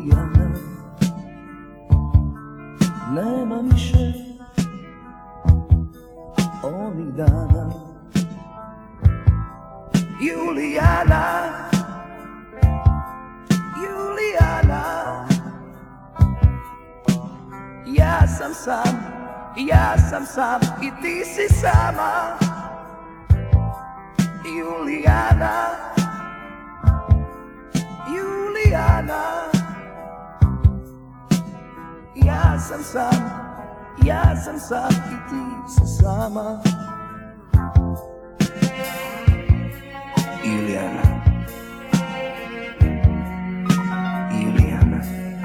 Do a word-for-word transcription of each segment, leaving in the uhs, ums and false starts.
Julijana, nema više onih dana. Julijana, Julijana, ja sam sam, ja sam sam i ti si sama. Julijana, Julijana, ja sam sam, ja sam sam i ti si sama. Julijana, Julijana,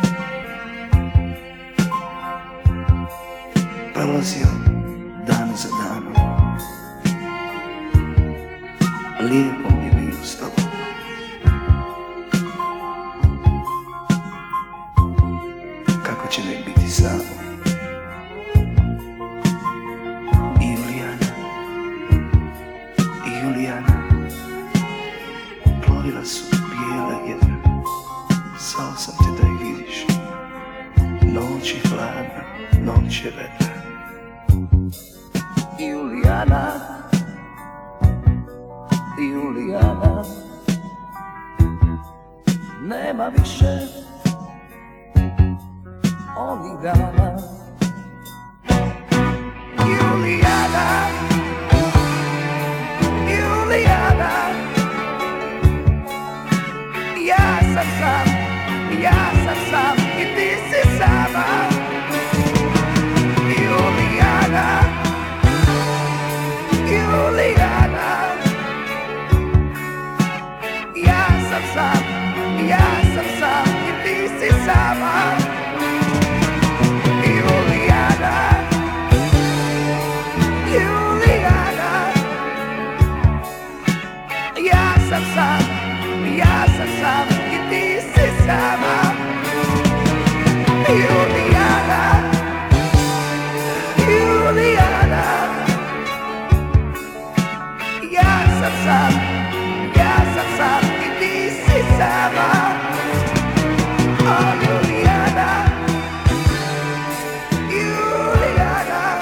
prolazio dan za danom, lijepo mi je bilo s tobom. Kako će nek biti samo. Julijana, Julijana, plovila su bijela jedna, zvao sam te da ih vidiš. Noć je hladna, noć je vedra. Julijana, Julijana, nema više onih dana. Julijana, Julijana, ja sam sam, ja sam sam i ti si sama. Julijana, Julijana, ja sam sam, ja sam sam i ti si sama. Julijana, Julijana, ja sam sam, ja sam sam i ti si sama. Julijana, Julijana, ja sam sam, ja sam sam i ti si sama. Oh, Julijana, Julijana,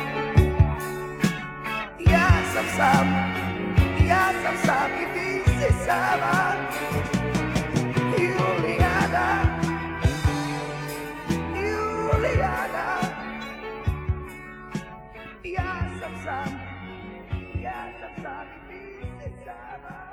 ja sam sam, ja sam sam i ti si sama. Julijana, Julijana, ja sam sam, ja sam sam i ti si sama.